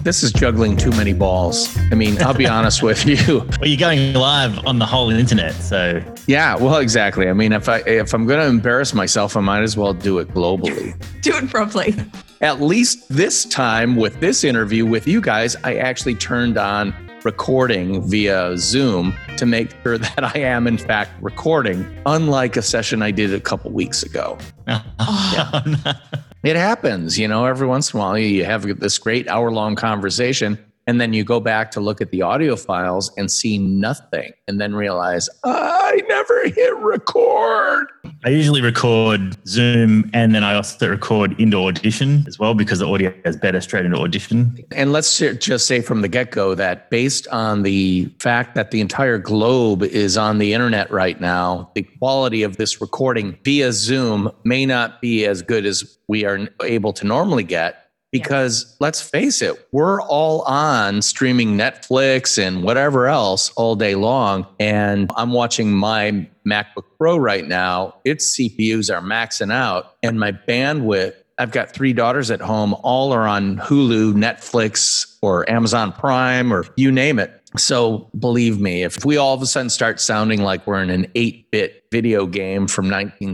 This is juggling too many balls. I mean, I'll be honest with you. Well, you're going live on the whole internet, so. Yeah, well, exactly. I mean, if I'm going to embarrass myself, I might as well do it globally. Do it properly. At least this time with this interview with you guys, I actually turned on recording via Zoom to make sure that I am in fact recording, unlike a session I did a couple weeks ago. It happens, every once in a while you have this great hour-long conversation and then you go back to look at the audio files and see nothing and then realize, I never hit record. I usually record Zoom and then I also record into Audition as well because the audio is better straight into Audition. And let's just say from the get-go that based on the fact that the entire globe is on the internet right now, the quality of this recording via Zoom may not be as good as we are able to normally get. Because let's face it, we're all on streaming Netflix and whatever else all day long. And I'm watching my MacBook Pro right now. Its CPUs are maxing out and my bandwidth, I've got 3 daughters at home, all are on Hulu, Netflix, or Amazon Prime, or you name it. So believe me, if we all of a sudden start sounding like we're in an 8-bit video game from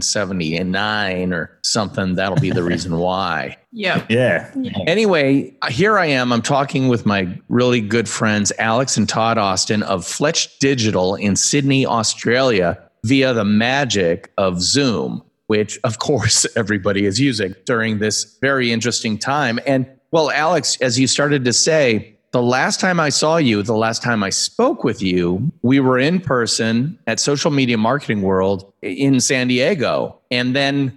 1979 or something, that'll be the reason why. Yeah. Anyway, here I am. I'm talking with my really good friends, Alex and Todd Austin of Fletch Digital in Sydney, Australia, via the magic of Zoom, which of course everybody is using during this very interesting time. And well, Alex, as you started to say, the last time I saw you, the last time I spoke with you, we were in person at Social Media Marketing World in San Diego. And then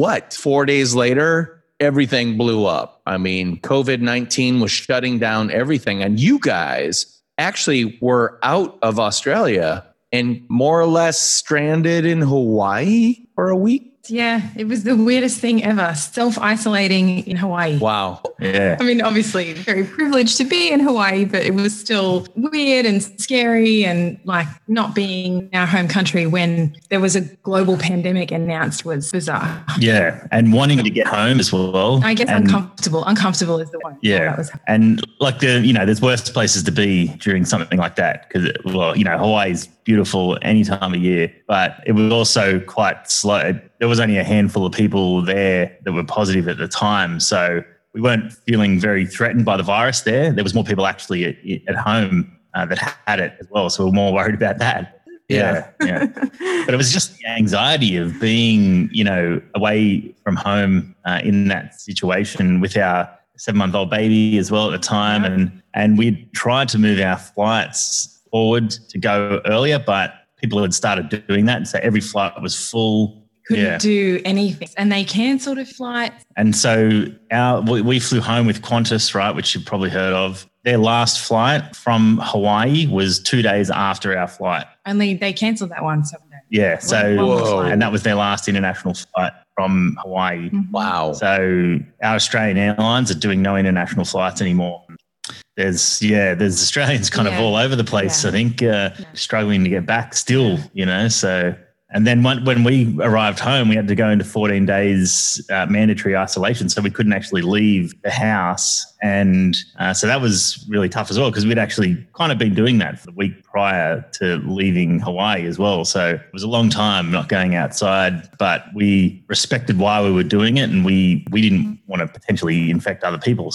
4 days later, everything blew up. I mean, COVID-19 was shutting down everything. And you guys actually were out of Australia and more or less stranded in Hawaii for a week. Yeah, it was the weirdest thing ever. Self-isolating in Hawaii. Wow. Yeah. I mean, obviously very privileged to be in Hawaii, but it was still weird and scary and like not being in our home country when there was a global pandemic announced was bizarre. Yeah. And wanting to get home as well. I guess uncomfortable. Uncomfortable is the one. Yeah. And like there's worse places to be during something like that because, Hawaii's beautiful any time of year, but it was also quite slow. There was only a handful of people there that were positive at the time. So we weren't feeling very threatened by the virus there. There was more people actually at home that had it as well. So we were more worried about that. Yeah. But it was just the anxiety of being, away from home in that situation with our 7-month-old baby as well at the time. And we tried to move our flights forward to go earlier, but people had started doing that. So every flight was full. Couldn't do anything. And they cancelled a flight. And so we flew home with Qantas, right, which you've probably heard of. Their last flight from Hawaii was 2 days after our flight. Only they cancelled that one. Yeah. So, and that was their last international flight from Hawaii. Mm-hmm. Wow. So our Australian Airlines are doing no international flights anymore. There's Australians kind of all over the place, I think, struggling to get back still, so. And then when we arrived home, we had to go into 14 days mandatory isolation. So we couldn't actually leave the house. And so that was really tough as well because we'd actually kind of been doing that for the week prior to leaving Hawaii as well. So it was a long time not going outside, but we respected why we were doing it and we didn't want to potentially infect other people.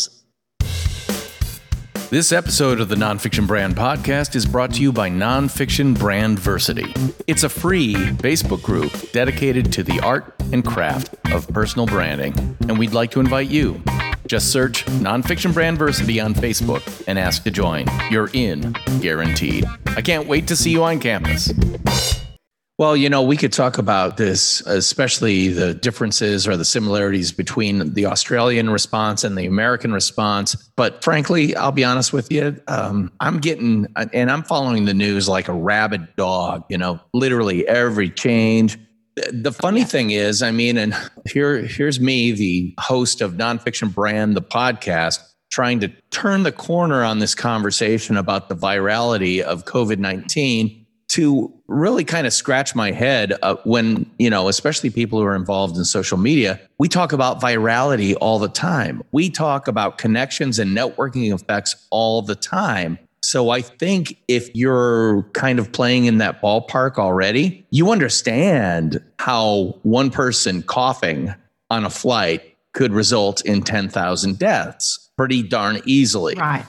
This episode of the Nonfiction Brand Podcast is brought to you by Nonfiction Brandversity. It's a free Facebook group dedicated to the art and craft of personal branding, and we'd like to invite you. Just search Nonfiction Brandversity on Facebook and ask to join. You're in, guaranteed. I can't wait to see you on campus. Well, we could talk about this, especially the differences or the similarities between the Australian response and the American response. But frankly, I'll be honest with you, I'm following the news like a rabid dog, literally every change. The funny thing is, and here's me, the host of Nonfiction Brand, the podcast, trying to turn the corner on this conversation about the virality of COVID-19. to really kind of scratch my head when, especially people who are involved in social media, we talk about virality all the time. We talk about connections and networking effects all the time. So I think if you're kind of playing in that ballpark already, you understand how one person coughing on a flight could result in 10,000 deaths pretty darn easily. Right.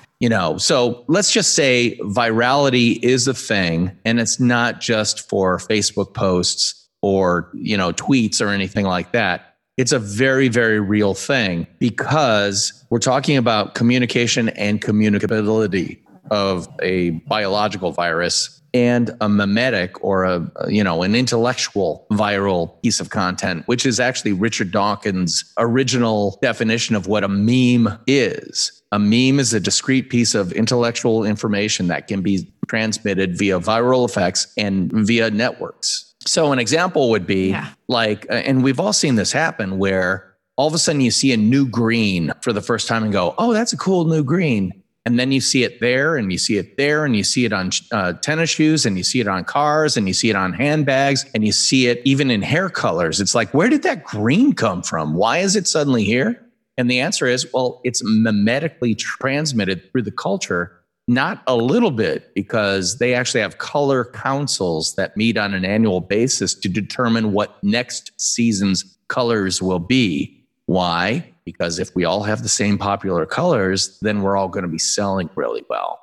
So let's just say virality is a thing, and it's not just for Facebook posts or, tweets or anything like that. It's a very, very real thing because we're talking about communication and communicability of a biological virus and a memetic or an intellectual viral piece of content, which is actually Richard Dawkins' original definition of what a meme is. A meme is a discrete piece of intellectual information that can be transmitted via viral effects and via networks. So an example would be and we've all seen this happen where all of a sudden you see a new green for the first time and go, oh, that's a cool new green. And then you see it there and you see it there and you see it on tennis shoes and you see it on cars and you see it on handbags and you see it even in hair colors. It's like, where did that green come from? Why is it suddenly here? And the answer is, well, it's memetically transmitted through the culture, not a little bit, because they actually have color councils that meet on an annual basis to determine what next season's colors will be. Why? Because if we all have the same popular colors, then we're all going to be selling really well.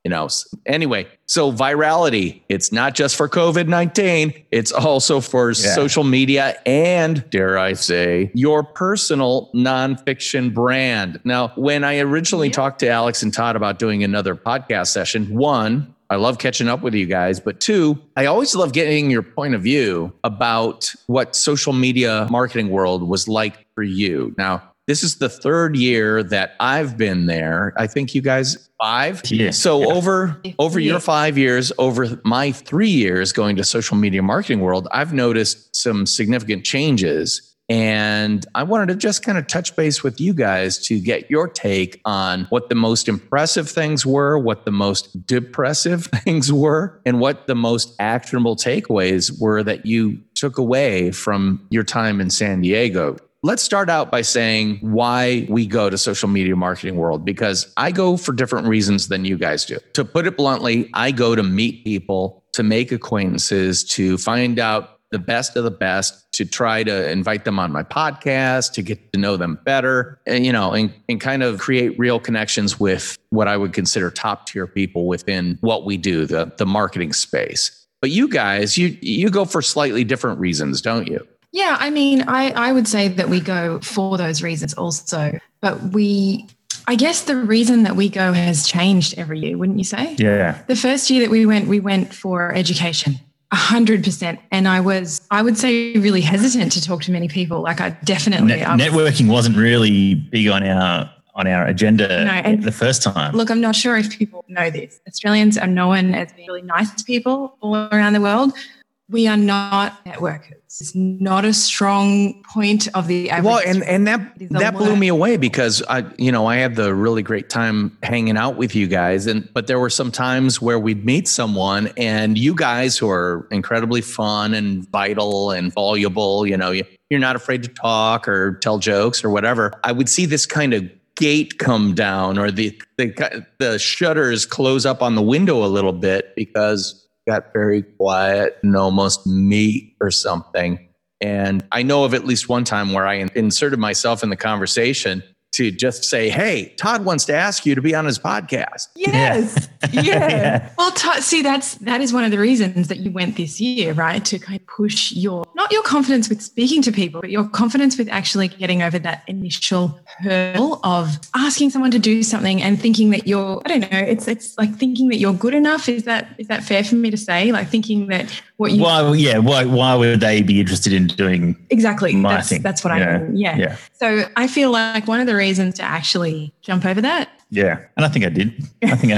Anyway, so virality, it's not just for COVID-19. It's also for social media and, dare I say, your personal nonfiction brand. Now, when I originally talked to Alex and Todd about doing another podcast session, one, I love catching up with you guys. But two, I always love getting your point of view about what social media marketing world was like for you. Now, this is the third year that I've been there. I think you guys 5. Yeah. So over your 5 years, over my 3 years going to social media marketing world, I've noticed some significant changes. And I wanted to just kind of touch base with you guys to get your take on what the most impressive things were, what the most depressive things were, and what the most actionable takeaways were that you took away from your time in San Diego. Let's start out by saying why we go to social media marketing world, because I go for different reasons than you guys do. To put it bluntly, I go to meet people, to make acquaintances, to find out the best of the best, to try to invite them on my podcast, to get to know them better, and kind of create real connections with what I would consider top tier people within what we do, the marketing space. But you guys, you go for slightly different reasons, don't you? Yeah, I mean, I would say that we go for those reasons also, but I guess the reason that we go has changed every year, wouldn't you say? Yeah. The first year that we went for education, 100%. And I would say, really hesitant to talk to many people. Like I definitely... Networking wasn't really big on our agenda the first time. Look, I'm not sure if people know this. Australians are known as being really nice people all around the world. We are not networkers. It's not a strong point of the average. Well, and that blew me away because I had the really great time hanging out with you guys. But there were some times where we'd meet someone and you guys who are incredibly fun and vital and voluble, you're not afraid to talk or tell jokes or whatever. I would see this kind of gate come down or the shutters close up on the window a little bit because got very quiet and almost meek or something. And I know of at least one time where I inserted myself in the conversation to just say, hey, Todd wants to ask you to be on his podcast. Yes. Yeah. Well, that is one of the reasons that you went this year, right? To kind of push not your confidence with speaking to people, but your confidence with actually getting over that initial hurdle of asking someone to do something and thinking that it's like thinking that you're good enough. Is that fair for me to say? Like thinking that what you... Why would they be interested in doing exactly my thing? That's what I mean. Yeah. So I feel like one of the reasons to actually jump over that. Yeah. And I think I did. I think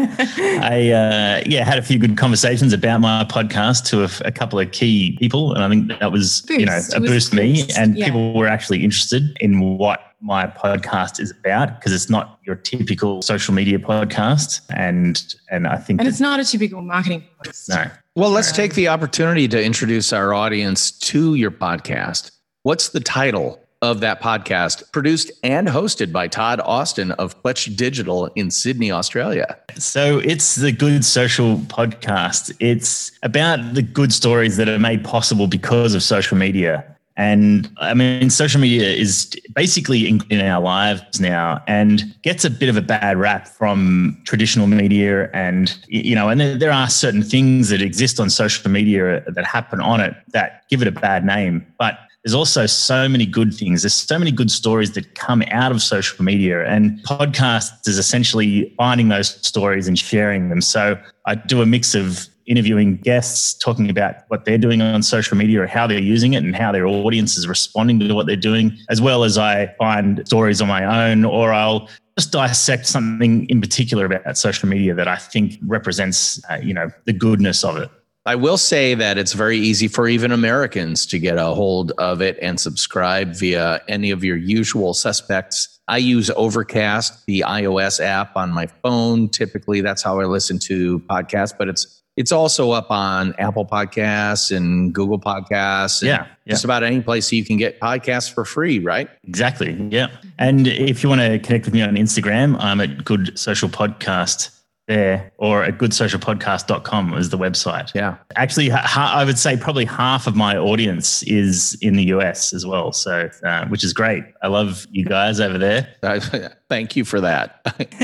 I had a few good conversations about my podcast to a couple of key people. And I think that was, a boost to me. And people were actually interested in what my podcast is about because it's not your typical social media podcast. And I think... And it's not a typical marketing podcast. No. Well, let's take the opportunity to introduce our audience to your podcast. What's the title of that podcast, produced and hosted by Todd Austin of Fletch Digital in Sydney, Australia? So it's the Good Social Podcast. It's about the good stories that are made possible because of social media. And I mean, social media is basically in our lives now and gets a bit of a bad rap from traditional media. And, and there are certain things that exist on social media that happen on it that give it a bad name. But there's also so many good things. There's so many good stories that come out of social media, and podcasts is essentially finding those stories and sharing them. So I do a mix of interviewing guests, talking about what they're doing on social media or how they're using it and how their audience is responding to what they're doing, as well as I find stories on my own, or I'll just dissect something in particular about social media that I think represents, the goodness of it. I will say that it's very easy for even Americans to get a hold of it and subscribe via any of your usual suspects. I use Overcast, the iOS app on my phone. Typically, that's how I listen to podcasts, but it's also up on Apple Podcasts and Google Podcasts. And just about any place you can get podcasts for free, right? Exactly. Yeah. And if you want to connect with me on Instagram, I'm at Good Social Podcast there, or at goodsocialpodcast.com is the website. Yeah. Actually, I would say probably half of my audience is in the US as well. So, which is great. I love you guys over there. Thank you for that.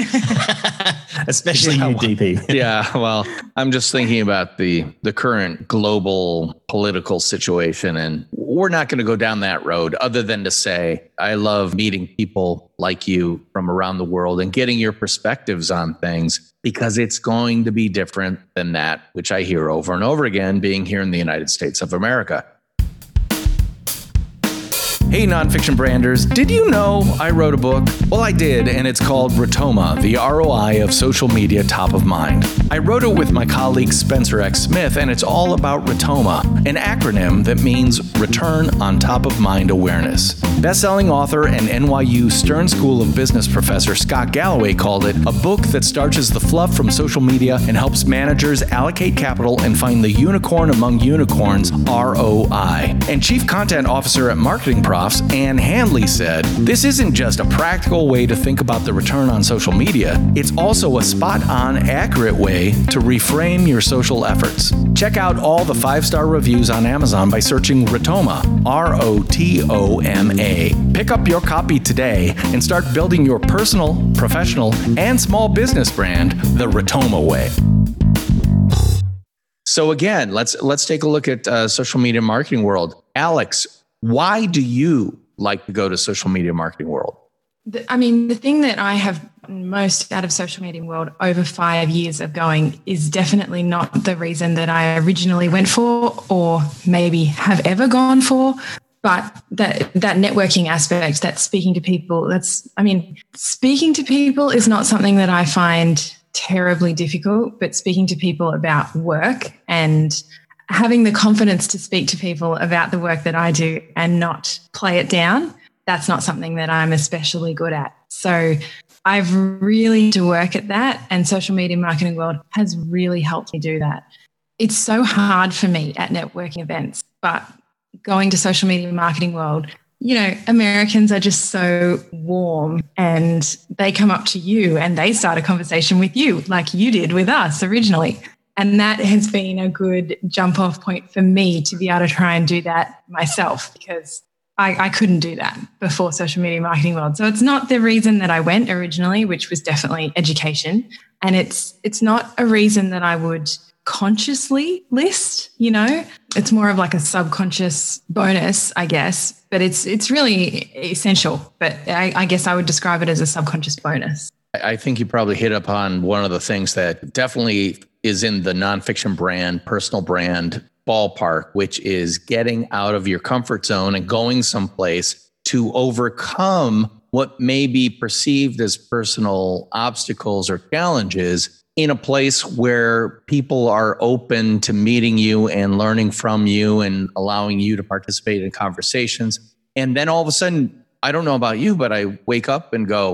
Especially you, DP. Yeah. Well, I'm just thinking about the current global political situation, and we're not going to go down that road other than to say, I love meeting people like you from around the world and getting your perspectives on things, because it's going to be different than that, which I hear over and over again, being here in the United States of America. Hey, nonfiction branders, did you know I wrote a book? Well, I did, and it's called Rotoma, the ROI of social media top of mind. I wrote it with my colleague Spencer X. Smith, and it's all about Rotoma, an acronym that means Return on Top of Mind Awareness. Best-selling author and NYU Stern School of Business professor Scott Galloway called it a book that starches the fluff from social media and helps managers allocate capital and find the unicorn among unicorns, ROI. And Chief Content Officer at Marketing Profs, Ann Handley, said, "This isn't just a practical way to think about the return on social media. It's also a spot-on, accurate way to reframe your social efforts." Check out all the 5-star reviews on Amazon by searching Rotoma, Rotoma. Pick up your copy today and start building your personal, professional, and small business brand the Rotoma way. So again, let's take a look at social media marketing world. Alex, why do you like to go to social media marketing world? The thing that I have most out of social media world over 5 years of going is definitely not the reason that I originally went for, or maybe have ever gone for, but that networking aspect, that speaking to people, speaking to people is not something that I find terribly difficult, but speaking to people about work and having the confidence to speak to people about the work that I do and not play it down, that's not something that I'm especially good at. So I've really had to work at that, and social media marketing world has really helped me do that. It's so hard for me at networking events, but going to social media marketing world, Americans are just so warm, and they come up to you and they start a conversation with you like you did with us originally. And that has been a good jump off point for me to be able to try and do that myself, because I couldn't do that before social media marketing world. So it's not the reason that I went originally, which was definitely education. And it's not a reason that I would consciously list, it's more of like a subconscious bonus, I guess, but it's really essential. But I guess I would describe it as a subconscious bonus. I think you probably hit upon one of the things that definitely is in the nonfiction brand, personal brand ballpark, which is getting out of your comfort zone and going someplace to overcome what may be perceived as personal obstacles or challenges in a place where people are open to meeting you and learning from you and allowing you to participate in conversations. And then all of a sudden, I don't know about you, but I wake up and go,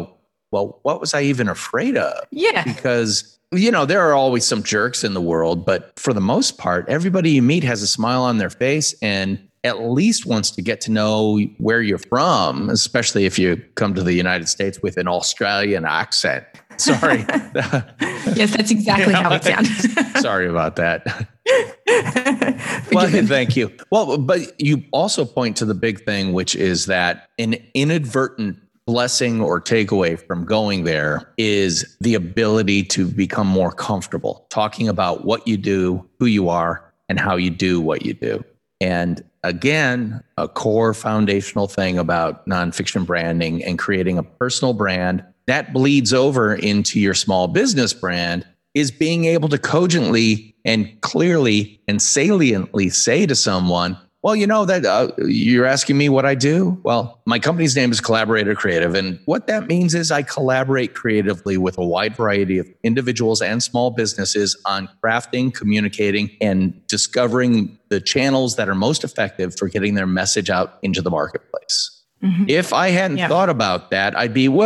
well, what was I even afraid of? Yeah. Because, there are always some jerks in the world, but for the most part, everybody you meet has a smile on their face and at least wants to get to know where you're from, especially if you come to the United States with an Australian accent. Sorry. Yes, that's exactly how it sounds. Sorry about that. Well, thank you. Well, but you also point to the big thing, which is that an inadvertent blessing or takeaway from going there is the ability to become more comfortable talking about what you do, who you are, and how you do what you do. And again, a core foundational thing about nonfiction branding and creating a personal brand that bleeds over into your small business brand is being able to cogently and clearly and saliently say to someone, well, that you're asking me what I do. Well, my company's name is Collaborator Creative. And what that means is I collaborate creatively with a wide variety of individuals and small businesses on crafting, communicating, and discovering the channels that are most effective for getting their message out into the marketplace. Mm-hmm. If I hadn't thought about that, I'd be,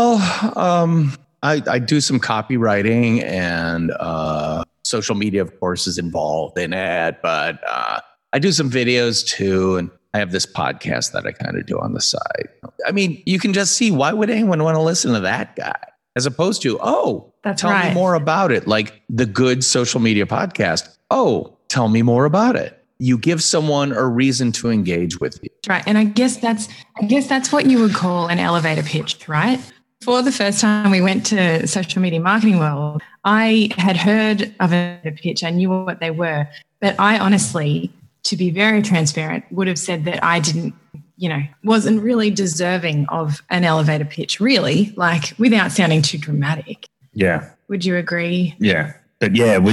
I do some copywriting and social media, of course, is involved in it, but I do some videos too. And I have this podcast that I kind of do on the side. I mean, you can just see, why would anyone want to listen to that guy? As opposed to, tell me more about it. Like the Good Social Media Podcast. Tell me more about it. You give someone a reason to engage with you. Right. And I guess that's what you would call an elevator pitch, right? For the first time we went to Social Media Marketing World, I had heard of a pitch. I knew what they were. But I honestly, to be very transparent, would have said that I didn't, wasn't really deserving of an elevator pitch, really, like without sounding too dramatic. Yeah. Would you agree? Yeah. But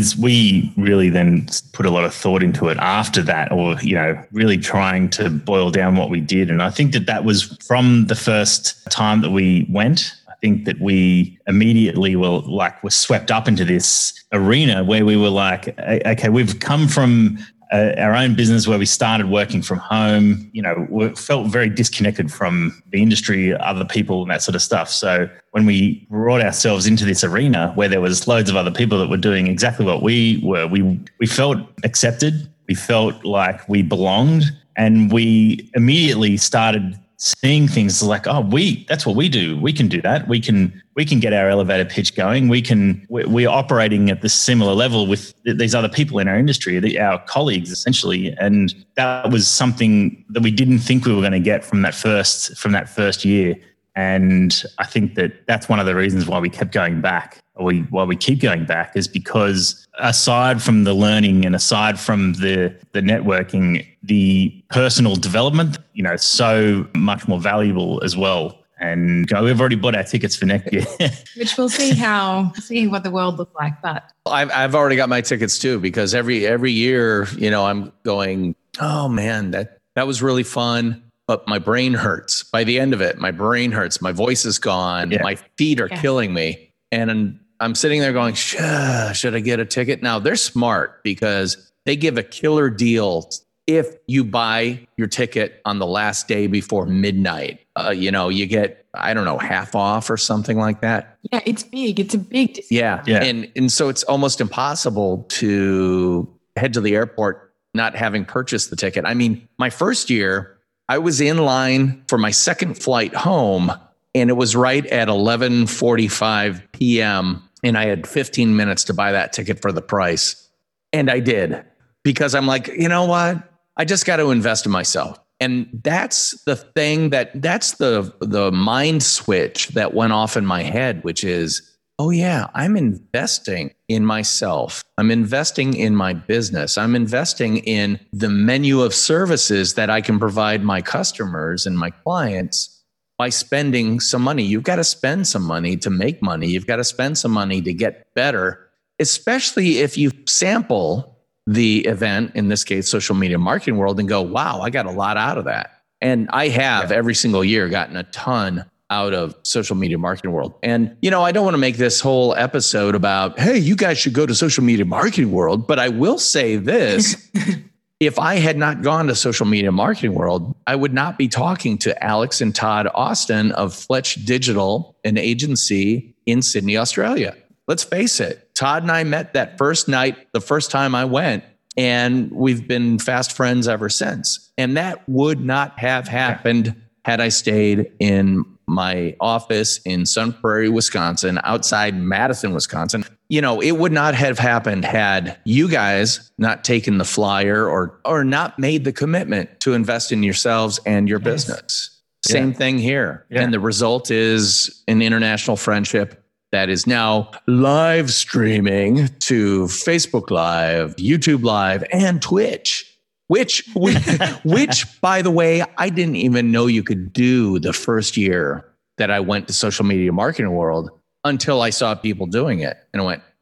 we really then put a lot of thought into it after that, or, really trying to boil down what we did. And I think that was from the first time that we went. I think that we immediately were swept up into this arena where we were like, okay, we've come from our own business where we started working from home, we felt very disconnected from the industry, other people and that sort of stuff. So when we brought ourselves into this arena where there was loads of other people that were doing exactly what we were, we felt accepted. We felt like we belonged, and we immediately started seeing things like, that's what we do. We can do that. We can get our elevator pitch going. We're operating at the similar level with these other people in our industry, our colleagues essentially. And that was something that we didn't think we were going to get from that first year. And I think that's one of the reasons why we kept going back. Why we keep going back is because aside from the learning and aside from the networking, the personal development, so much more valuable as well. And we've already bought our tickets for next year. Which we'll see what the world looks like. But I've already got my tickets too, because every year, I'm going, oh man, that was really fun. But my brain hurts. By the end of it, my brain hurts. My voice is gone. Yeah. My feet are killing me. And I'm sitting there going, should I get a ticket? Now, they're smart because they give a killer deal if you buy your ticket on the last day before midnight. You get, half off or something like that. Yeah, it's big. It's a big discount. Yeah. And so it's almost impossible to head to the airport not having purchased the ticket. I mean, my first year, I was in line for my second flight home, and it was right at 11:45 p.m. And I had 15 minutes to buy that ticket for the price. And I did, because I'm like, you know what? I just got to invest in myself. And that's the thing that's the mind switch that went off in my head, which is, oh yeah, I'm investing in myself. I'm investing in my business. I'm investing in the menu of services that I can provide my customers and my clients by spending some money. You've got to spend some money to make money. You've got to spend some money to get better, especially if you sample the event, in this case, Social Media Marketing World, and go, wow, I got a lot out of that. And I have every single year gotten a ton out of Social Media Marketing World. And, I don't want to make this whole episode about, hey, you guys should go to Social Media Marketing World, but I will say this. if I had not gone to Social Media Marketing World, I would not be talking to Alex and Todd Austin of Fletch Digital, an agency in Sydney, Australia. Let's face it, Todd and I met that first night, the first time I went, and we've been fast friends ever since. And that would not have happened had I stayed in my office in Sun Prairie, Wisconsin, outside Madison, Wisconsin. It would not have happened had you guys not taken the flyer or not made the commitment to invest in yourselves and your business. Same thing here. Yeah. And the result is an international friendship that is now live streaming to Facebook Live, YouTube Live, and Twitch. Which, by the way, I didn't even know you could do the first year that I went to Social Media Marketing World until I saw people doing it. And I went,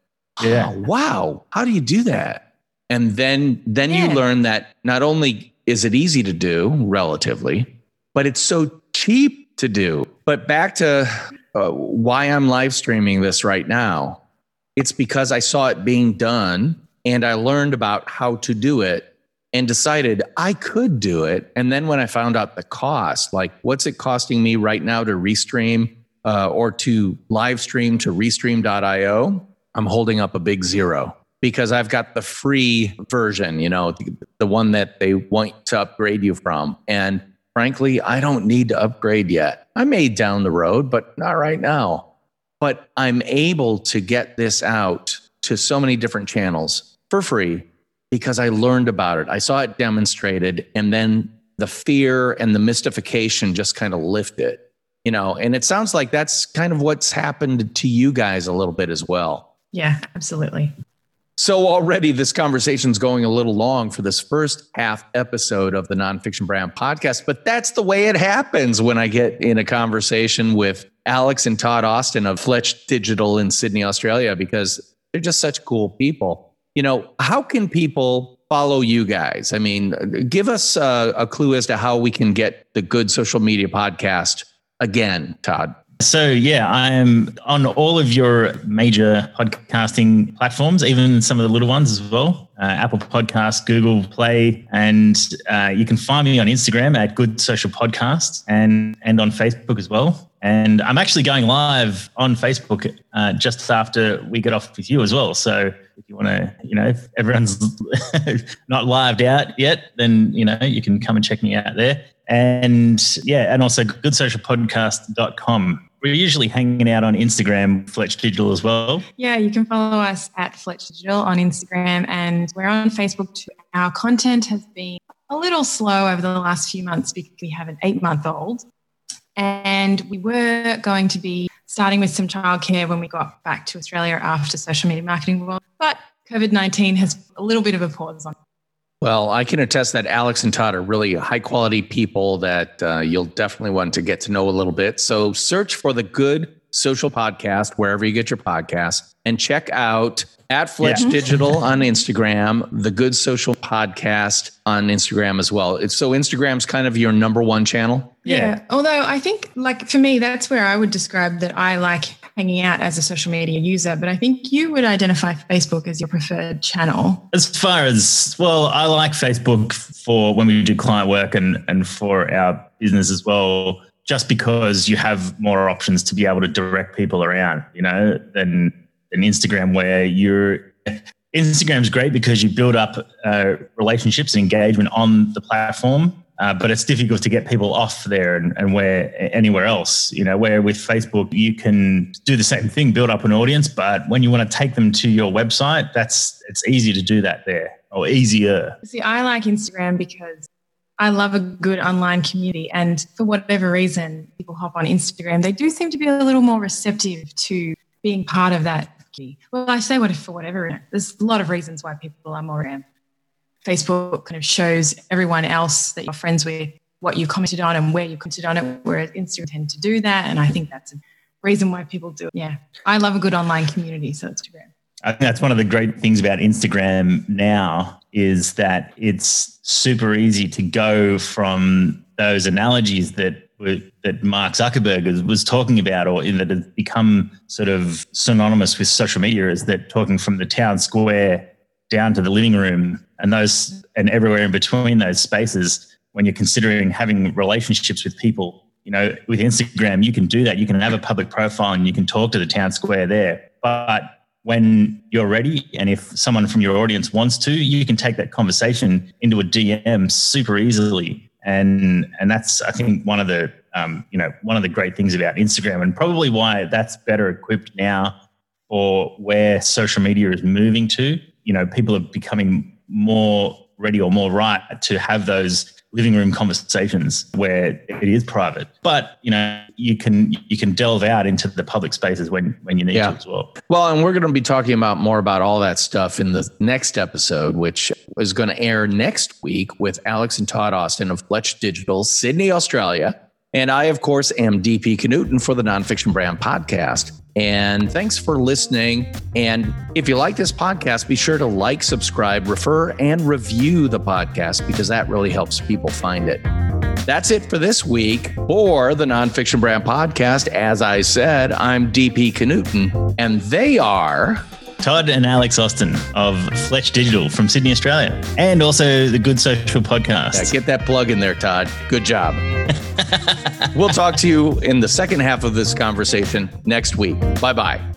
wow, how do you do that? And then you learn that not only is it easy to do relatively, but it's so cheap to do. But back to why I'm live streaming this right now. It's because I saw it being done and I learned about how to do it and decided I could do it. And then when I found out the cost, like what's it costing me right now to restream or to live stream to Restream.io, I'm holding up a big zero because I've got the free version, the one that they want to upgrade you from. And frankly, I don't need to upgrade yet. I may down the road, but not right now. But I'm able to get this out to so many different channels for free because I learned about it. I saw it demonstrated, and then the fear and the mystification just kind of lifted, and it sounds like that's kind of what's happened to you guys a little bit as well. Yeah, absolutely. So already this conversation's going a little long for this first half episode of the Nonfiction Brand Podcast, but that's the way it happens when I get in a conversation with Alex and Todd Austin of Fletch Digital in Sydney, Australia, because they're just such cool people. How can people follow you guys? I mean, give us a clue as to how we can get the Good Social Media Podcast again, Todd. So, I am on all of your major podcasting platforms, even some of the little ones as well. Apple Podcasts, Google Play, and you can find me on Instagram at Good Social Podcasts and on Facebook as well. And I'm actually going live on Facebook just after we get off with you as well. So if you want to, if everyone's not lived out yet, then, you can come and check me out there. And also goodsocialpodcast.com. We're usually hanging out on Instagram, Fletch Digital as well. Yeah, you can follow us at Fletch Digital on Instagram, and we're on Facebook too. Our content has been a little slow over the last few months because we have an 8-month-old. And we were going to be starting with some childcare when we got back to Australia after Social Media Marketing World. But COVID-19 has a little bit of a pause on. Well, I can attest that Alex and Todd are really high quality people that you'll definitely want to get to know a little bit. So search for the Good Social Podcast wherever you get your podcasts and check out at Fletch Digital on Instagram, the Good Social Podcast on Instagram as well. So Instagram's kind of your number one channel. Yeah. Although I think for me, that's where I would describe that I like hanging out as a social media user, but I think you would identify Facebook as your preferred channel. As far as, I like Facebook for when we do client work and for our business as well, just because you have more options to be able to direct people around, than Instagram, where Instagram's great because you build up relationships and engagement on the platform. But it's difficult to get people off there and where anywhere else, where with Facebook, you can do the same thing, build up an audience. But when you want to take them to your website, it's easy to do that there, or easier. See, I like Instagram because I love a good online community. And for whatever reason, people hop on Instagram. They do seem to be a little more receptive to being part of that. Well, I say for whatever reason. There's a lot of reasons why people are more around. Facebook kind of shows everyone else that you're friends with what you commented on and where you commented on it, whereas Instagram tend to do that. And I think that's a reason why people do it. Yeah. I love a good online community, so it's Instagram. I think that's one of the great things about Instagram now is that it's super easy to go from those analogies that Mark Zuckerberg was talking about, or that has become sort of synonymous with social media, is that talking from the town square down to the living room and everywhere in between those spaces, when you're considering having relationships with people, with Instagram, you can do that. You can have a public profile and you can talk to the town square there. But when you're ready, and if someone from your audience wants to, you can take that conversation into a DM super easily. And that's, I think, one of the great things about Instagram, and probably why that's better equipped now for where social media is moving to. People are becoming more ready or more right to have those living room conversations where it is private, but you can delve out into the public spaces when you need to as well. Well, and we're going to be talking about more about all that stuff in the next episode, which is going to air next week with Alex and Todd Austin of Fletch Digital, Sydney, Australia. And I, of course, am DP Knudten for the Nonfiction Brand Podcast. And thanks for listening. And if you like this podcast, be sure to like, subscribe, refer, and review the podcast, because that really helps people find it. That's it for this week for the Nonfiction Brand Podcast. As I said, I'm DP Knudten, and they are Todd and Alex Austin of Fletch Digital from Sydney, Australia, and also the Good Social Podcast. Yeah, get that plug in there, Todd. Good job. We'll talk to you in the second half of this conversation next week. Bye-bye.